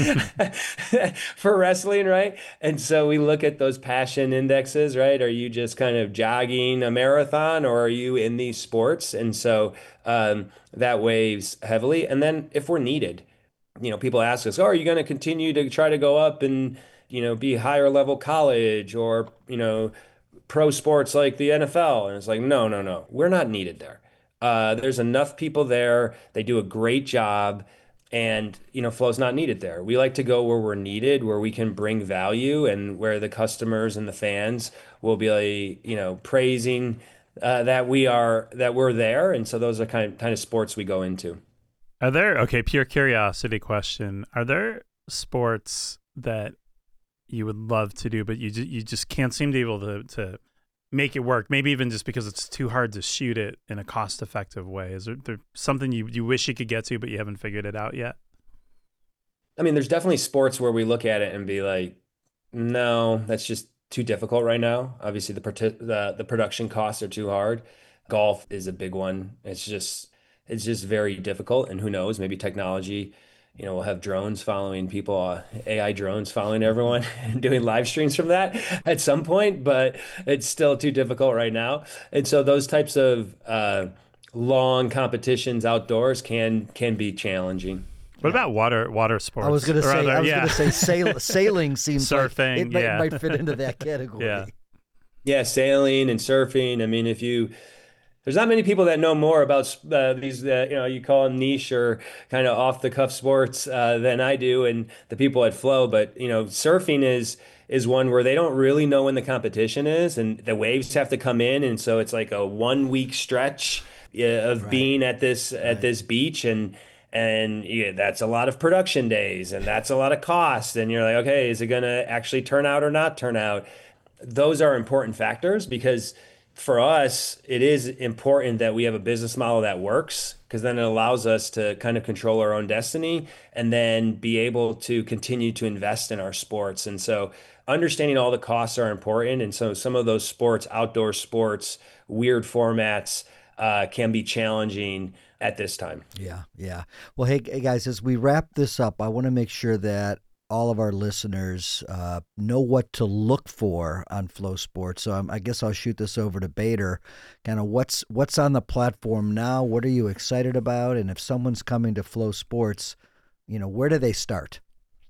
for wrestling, right? And so we look at those passion indexes, right? Are you just kind of jogging a marathon, or are you in these sports? And so um, that weighs heavily. And then if we're needed, you know, people ask us, oh, are you going to continue to try to go up and, you know, be higher level college, or, you know, pro sports like the N F L? And it's like, no, no, no, we're not needed there. Uh, there's enough people there. They do a great job. And, you know, Flow's not needed there. We like to go where we're needed, where we can bring value, and where the customers and the fans will be, you know, praising uh, that we are, that we're there. And so those are kind of kind of sports we go into. Are there, okay, pure curiosity question. Are there sports that you would love to do, but you ju- you just can't seem to be able to, to make it work? Maybe even just because it's too hard to shoot it in a cost-effective way. Is there, there something you, you wish you could get to, but you haven't figured it out yet? I mean, there's definitely sports where we look at it and be like, no, that's just too difficult right now. Obviously, the the, the production costs are too hard. Golf is a big one. It's just it's just very difficult. And who knows, maybe technology, you know, we'll have drones following people, uh, A I drones following everyone and doing live streams from that at some point, but it's still too difficult right now. And so those types of uh, long competitions outdoors can can be challenging. What about water water sports? I was going to say, other, I was yeah. going to say, sail, sailing seems surfing. Like it might, yeah. might fit into that category. yeah, yeah, sailing and surfing. I mean, if you There's not many people that know more about uh, these, uh, you know, you call them niche or kind of off the cuff sports uh, than I do, and the people at Flow. But, you know, surfing is is one where they don't really know when the competition is, and the waves have to come in, and so it's like a one week stretch uh, of Right. being at this at Right. this beach, and and yeah, that's a lot of production days, and that's a lot of cost, and you're like, okay, is it going to actually turn out or not turn out? Those are important factors, because for us, it is important that we have a business model that works, because then it allows us to kind of control our own destiny and then be able to continue to invest in our sports. And so understanding all the costs are important. And so some of those sports, outdoor sports, weird formats uh, can be challenging at this time. Yeah, yeah. Well, hey, hey guys, as we wrap this up, I want to make sure that all of our listeners uh, know what to look for on Flow Sports. So um, I guess I'll shoot this over to Bader. Kind of what's what's on the platform now? What are you excited about? And if someone's coming to Flow Sports, you know, where do they start?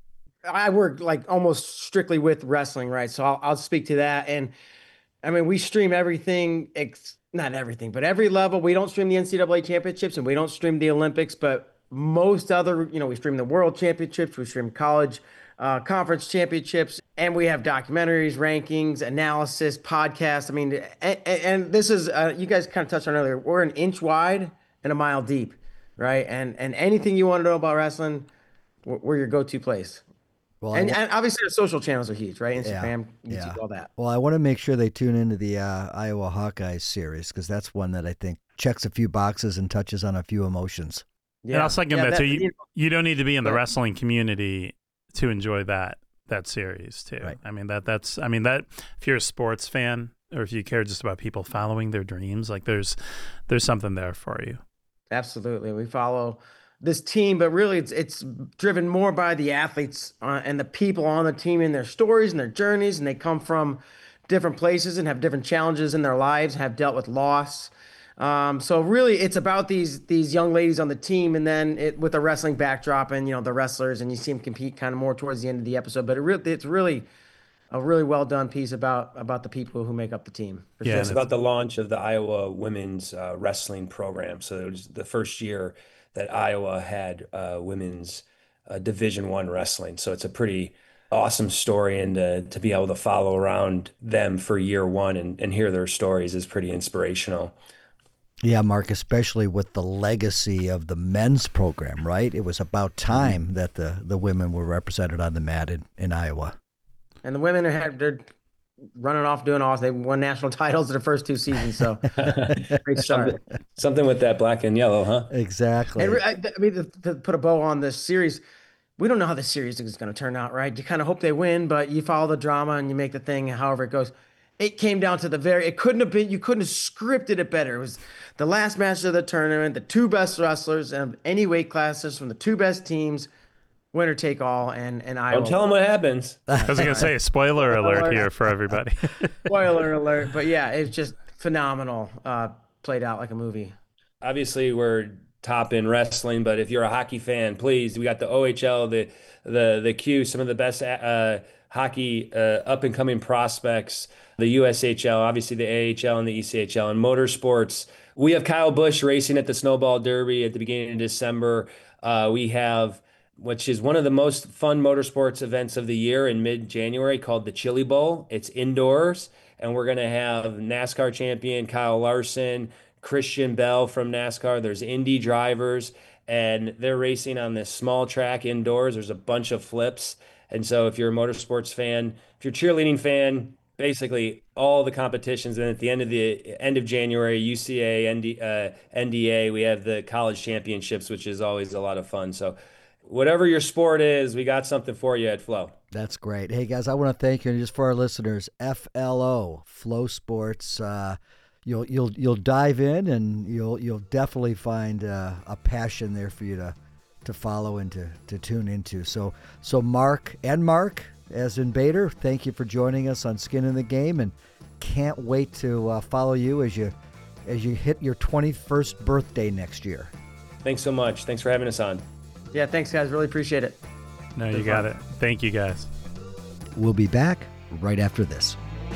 I work like almost strictly with wrestling, right? So I'll, I'll speak to that. And I mean, we stream everything, ex- not everything, but every level. We don't stream the N C double A championships and we don't stream the Olympics, but most other, you know, we stream the world championships, we stream college uh, conference championships, and we have documentaries, rankings, analysis, podcasts. I mean, and, and this is, uh, you guys kind of touched on earlier, we're an inch wide and a mile deep, right? And and anything you want to know about wrestling, we're, we're your go-to place. Well, and, and obviously the social channels are huge, right? Instagram, yeah, YouTube, yeah. all that. Well, I want to make sure they tune into the uh, Iowa Hawkeyes series because that's one that I think checks a few boxes and touches on a few emotions. Yeah, and I'll second yeah, that, that too. You, you know, you don't need to be in the yeah. wrestling community to enjoy that that series too. Right. I mean that that's I mean that if you're a sports fan or if you care just about people following their dreams, like there's there's something there for you. Absolutely, we follow this team, but really it's it's driven more by the athletes uh, and the people on the team and their stories and their journeys, and they come from different places and have different challenges in their lives, have dealt with loss. Um, so really, it's about these these young ladies on the team, and then it, with the wrestling backdrop, and you know the wrestlers, and you see them compete kind of more towards the end of the episode. But it really, it's really a really well done piece about about the people who make up the team. For yeah, sure. It's about the launch of the Iowa women's uh, wrestling program. So it was the first year that Iowa had uh, women's uh, Division One wrestling. So it's a pretty awesome story, and uh, to be able to follow around them for year one and, and hear their stories is pretty inspirational. Yeah, Mark, especially with the legacy of the men's program, right? It was about time mm-hmm. that the, the women were represented on the mat in, in Iowa. And the women are they're running off doing awesome. They won national titles in their first two seasons, so great start. Something, something with that black and yellow, huh? Exactly. And I, I mean, to, to put a bow on this series, we don't know how the series is going to turn out, right? You kind of hope they win, but you follow the drama and you make the thing however it goes. It came down to the very, it couldn't have been, you couldn't have scripted it better. It was the last match of the tournament, the two best wrestlers of any weight classes from the two best teams, winner take all, and, and Iowa. Don't tell them what happens. I was going to say, spoiler alert here for everybody. Spoiler alert. But yeah, it's just phenomenal. Uh, played out like a movie. Obviously, we're top in wrestling, but if you're a hockey fan, please, we got the O H L, the, the, the Q, some of the best uh, hockey uh, up-and-coming prospects, the U S H L, obviously the A H L and the E C H L, and motorsports. We have Kyle Busch racing at the Snowball Derby at the beginning of December. Uh, we have, which is one of the most fun motorsports events of the year in mid-January, called the Chili Bowl. It's indoors, and we're going to have NASCAR champion Kyle Larson, Christian Bell from NASCAR. There's Indy drivers, and they're racing on this small track indoors. There's a bunch of flips. And so if you're a motorsports fan, if you're a cheerleading fan, basically all the competitions. And at the end of the end of January, U C A, N D, uh, N D A, we have the college championships, which is always a lot of fun. So whatever your sport is, we got something for you at Flow. That's great. Hey guys, I want to thank you. And just for our listeners, F L O, Flow Sports. Uh, you'll you'll you'll dive in, and you'll you'll definitely find uh, a passion there for you to to follow and to, to tune into. So so Mark and Mark, as in Bader, thank you for joining us on Skin in the Game, and can't wait to uh, follow you as you as you hit your twenty-first birthday next year. Thanks so much. Thanks for having us on. Yeah, thanks guys. Really appreciate it. No, you got it. Thank you guys. We'll be back right after this.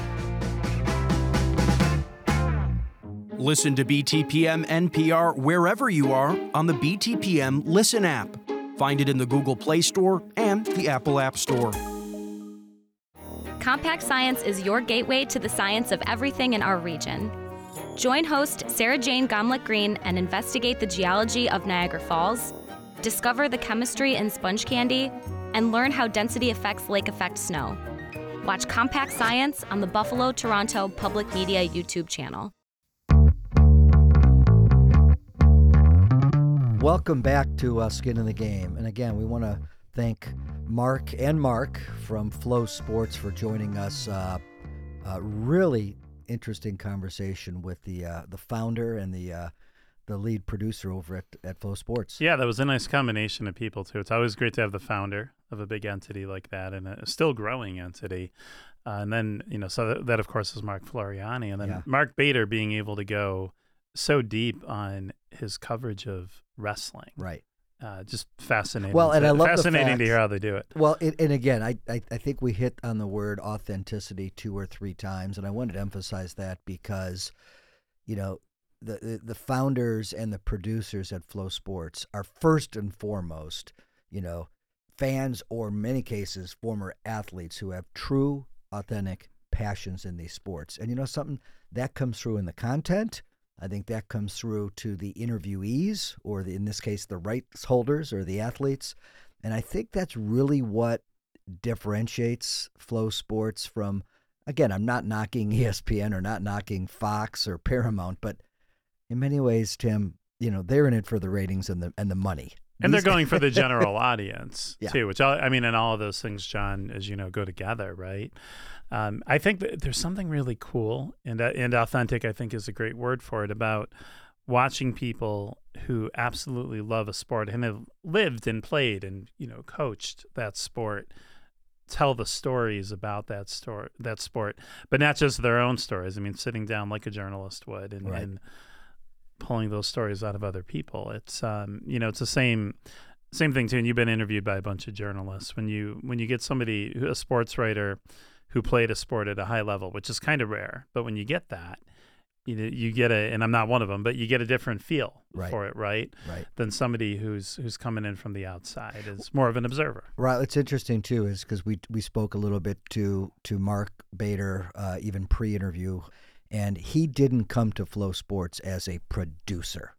Listen to B T P M N P R wherever you are on the B T P M Listen app. Find it in the Google Play Store and the Apple App Store. Compact Science is your gateway to the science of everything in our region. Join host Sarah Jane Gomlick-Green and investigate the geology of Niagara Falls, discover the chemistry in sponge candy, and learn how density affects lake effect snow. Watch Compact Science on the Buffalo Toronto Public Media YouTube channel. Welcome back to uh, Skin in the Game. And again, we want to thank Mark and Mark from Flow Sports for joining us. Uh, uh, really interesting conversation with the uh, the founder and the uh, the lead producer over at, at Flow Sports. Yeah, that was a nice combination of people, too. It's always great to have the founder of a big entity like that and a still growing entity. Uh, and then, you know, so that, that, of course, is Mark Floriani. And then Yeah. Mark Bader being able to go so deep on his coverage of wrestling. Right. Uh, just fascinating. Well, and I love the Fascinating fact- to hear how they do it. Well, it, and again, I, I I think we hit on the word authenticity two or three times, and I wanted to emphasize that because, you know, the the, the founders and the producers at Flow Sports are first and foremost, you know, fans or in many cases former athletes who have true, authentic passions in these sports. And you know something? That comes through in the content. I think that comes through to the interviewees, or the, in this case, the rights holders or the athletes. And I think that's really what differentiates Flow Sports from, again, I'm not knocking E S P N or not knocking Fox or Paramount, but in many ways, Tim, you know, they're in it for the ratings and the and the money. And These- they're going for the general audience, Yeah. too, which, I, I mean, and all of those things, John, as you know, go together, right? Um, I think that there's something really cool and, uh, and authentic, I think is a great word for it, about watching people who absolutely love a sport and have lived and played and, you know, coached that sport tell the stories about that story, that sport, but not just their own stories. I mean, sitting down like a journalist would and, Right. and pulling those stories out of other people. It's, um, you know, it's the same, same thing too. And you've been interviewed by a bunch of journalists. When you, when you get somebody, who- a sports writer who played a sport at a high level, which is kind of rare, but when you get that, you you get a, and I'm not one of them, but you get a different feel Right. for it, right? Right. Than somebody who's who's coming in from the outside is more of an observer. Right. What's interesting too is because we we spoke a little bit to to Mark Bader uh, even pre-interview, and he didn't come to Flow Sports as a producer.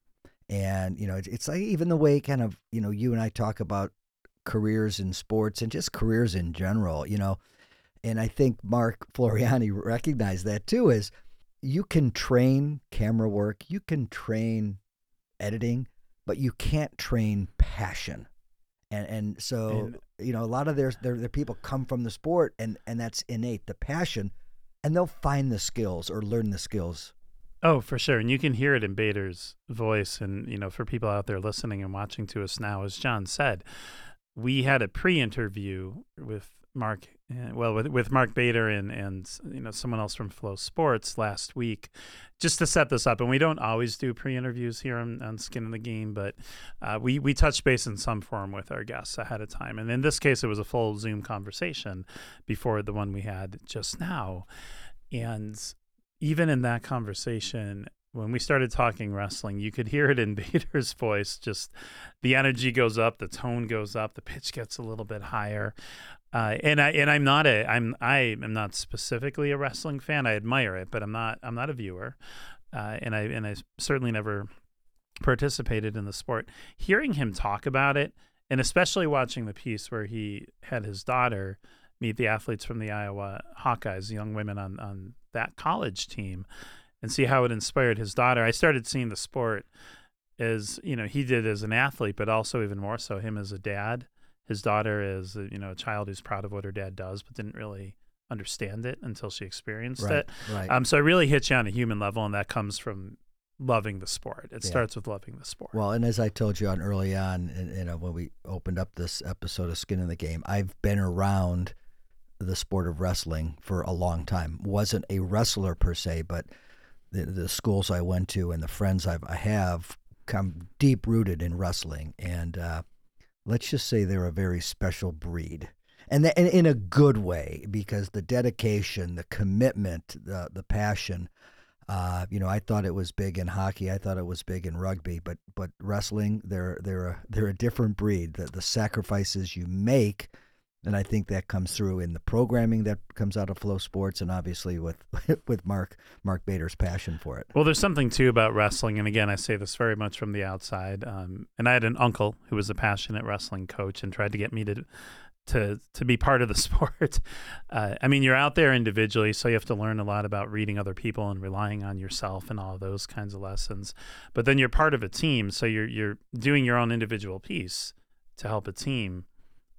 And you know, it's, it's like even the way kind of you know you and I talk about careers in sports and just careers in general. You know, and I think Mark Floriani recognized that too. Is you can train camera work, you can train editing, but you can't train passion. And and so And- you know a lot of their, their their people come from the sport and and that's innate, the passion, and they'll find the skills or learn the skills. Oh, for sure. And you can hear it in Bader's voice. And, you know, for people out there listening and watching to us now, as John said, we had a pre-interview with Mark, uh, well, with, with Mark Bader and, and, you know, someone else from Flow Sports last week, just to set this up. And we don't always do pre-interviews here on, on Skin in the Game, but uh, we, we touch base in some form with our guests ahead of time. And in this case, it was a full Zoom conversation before the one we had just now. And even in that conversation, when we started talking wrestling, you could hear it in Bader's voice. Just the energy goes up, the tone goes up, the pitch gets a little bit higher. Uh, and I and I'm not a I'm I am not specifically a wrestling fan. I admire it, but I'm not I'm not a viewer. Uh, and I and I certainly never participated in the sport. Hearing him talk about it, and especially watching the piece where he had his daughter meet the athletes from the Iowa Hawkeyes, young women on on that college team, and see how it inspired his daughter. I started seeing the sport as, you know, he did as an athlete, but also even more so him as a dad. His daughter is, you know, a child who's proud of what her dad does, but didn't really understand it until she experienced Right, it. right. Um, so it really hits you on a human level, and that comes from loving the sport. It Yeah. starts with loving the sport. Well, and as I told you on early on, and, you know, when we opened up this episode of Skin in the Game, I've been around the sport of wrestling for a long time. Wasn't a wrestler per se, but the, the schools I went to and the friends I've, I have come deep rooted in wrestling, and uh, let's just say they're a very special breed, and, that, and in a good way, because the dedication, the commitment, the the passion. Uh, you know, I thought it was big in hockey. I thought it was big in rugby, but but wrestling, they're they're a, they're a different breed. The the sacrifices you make. And I think that comes through in the programming that comes out of Flow Sports, and obviously with with Mark Mark Bader's passion for it. Well, there's something too about wrestling, and again, I say this very much from the outside. Um, and I had an uncle who was a passionate wrestling coach and tried to get me to to to be part of the sport. Uh, I mean, you're out there individually, so you have to learn a lot about reading other people and relying on yourself and all of those kinds of lessons. But then you're part of a team, so you're you're doing your own individual piece to help a team.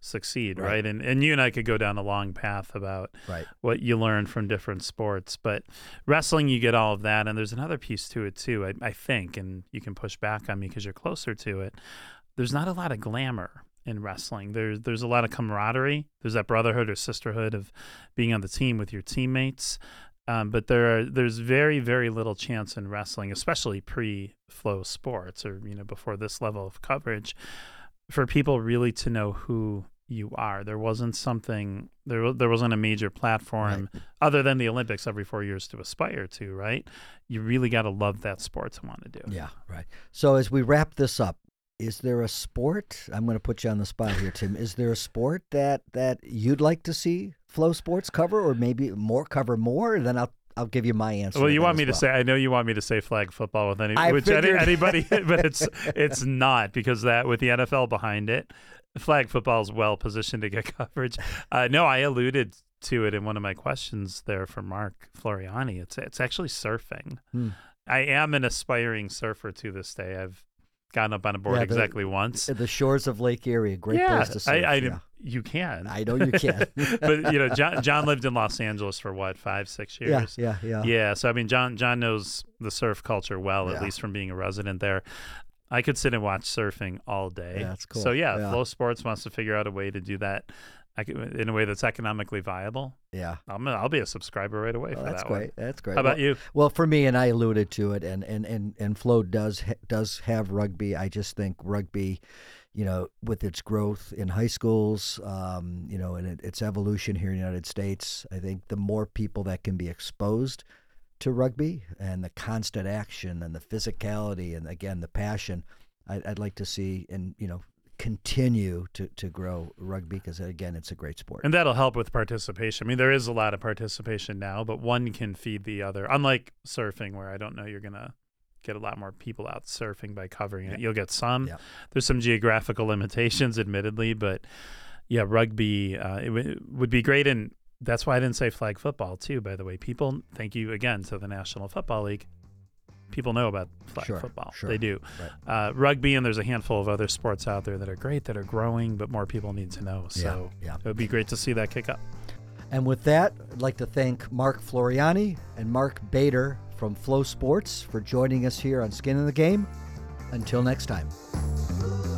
succeed, Right. right? And and you and I could go down a long path about Right. what you learn from different sports, but wrestling, you get all of that, and there's another piece to it too. I, I think, and you can push back on me because you're closer to it. There's not a lot of glamour in wrestling. There's there's a lot of camaraderie. There's that brotherhood or sisterhood of being on the team with your teammates. Um, but there are there's very very little chance in wrestling, especially pre-Flow Sports or you know before this level of coverage, for people really to know who you are. There wasn't something there there wasn't a major platform Right. other than the Olympics every four years to aspire to, right? You really got to love that sport to want to do it. Yeah, right. So as we wrap this up, is there a sport? I'm going to put you on the spot here, Tim. Is there a sport that that you'd like to see Flow Sports cover, or maybe more cover more? And then I'll I'll give you my answer. Well, to you that want as me to well. say? I know you want me to say flag football with any, I which any, figured. anybody, but it's it's not because that with the N F L behind it, flag football is well positioned to get coverage. Uh, no, I alluded to it in one of my questions there for Mark Floriani. It's it's actually surfing. Hmm. I am an aspiring surfer to this day. I've gotten up on a board Yeah, the- exactly once. The shores of Lake Erie, a great yeah, place to surf. I, I, yeah. you can. I know you can. But you know, John John lived in Los Angeles for what five, six yeah, years. yeah, yeah. Yeah, so I mean, John John knows the surf culture well, at Yeah. least from being a resident there. I could sit and watch surfing all day. Yeah, that's cool. So yeah, Yeah. Flow Sports wants to figure out a way to do that I could, in a way that's economically viable. Yeah. I'm I'll be a subscriber right away Oh, for that's that great. one. That's great. How about well, you? Well, for me, and I alluded to it, and and and and Flow does ha- does have rugby. I just think rugby, you know, with its growth in high schools, um, you know, and it, its evolution here in the United States, I think the more people that can be exposed to rugby and the constant action and the physicality and again the passion, I'd, I'd like to see and you know continue to to grow rugby because again it's a great sport. And that'll help with participation. I mean, there is a lot of participation now, but one can feed the other. Unlike surfing, where I don't know you're gonna get a lot more people out surfing by covering it. You'll get some. Yeah. There's some geographical limitations, admittedly, but yeah, rugby uh, it, w- it would be great. And that's why I didn't say flag football too. By the way, people, thank you again to the National Football League. People know about flag Sure, football. sure. They do. Right. Uh, rugby, and there's a handful of other sports out there that are great, that are growing, but more people need to know. So Yeah, yeah. it would be great to see that kick up. And with that, I'd like to thank Mark Floriani and Mark Bader from Flow Sports for joining us here on Skin in the Game. Until next time.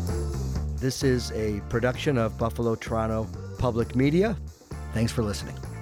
This is a production of Buffalo Toronto Public Media. Thanks for listening.